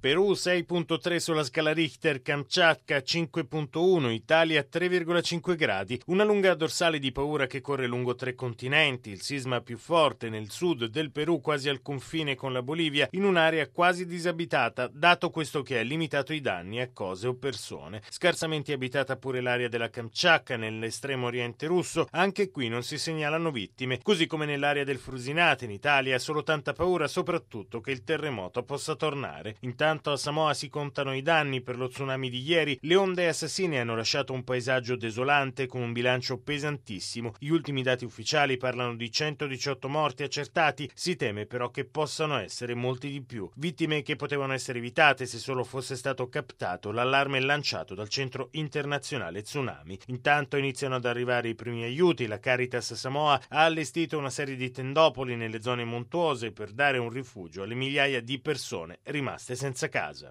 Perù 6.3 sulla scala Richter, Kamchatka 5.1, Italia 3,5 gradi. Una lunga dorsale di paura che corre lungo 3 continenti, il sisma più forte nel sud del Perù, quasi al confine con la Bolivia, in un'area quasi disabitata, dato questo che ha limitato i danni a cose o persone. Scarsamente abitata pure l'area della Kamchatka nell'estremo oriente russo, anche qui non si segnalano vittime, così come nell'area del Frusinate in Italia, solo tanta paura soprattutto che il terremoto possa tornare. Intanto a Samoa si contano i danni per lo tsunami di ieri. Le onde assassine hanno lasciato un paesaggio desolante con un bilancio pesantissimo. Gli ultimi dati ufficiali parlano di 118 morti accertati, si teme però che possano essere molti di più. Vittime che potevano essere evitate se solo fosse stato captato l'allarme lanciato dal Centro Internazionale Tsunami. Intanto iniziano ad arrivare i primi aiuti. La Caritas Samoa ha allestito una serie di tendopoli nelle zone montuose per dare un rifugio alle migliaia di persone rimaste senza casa.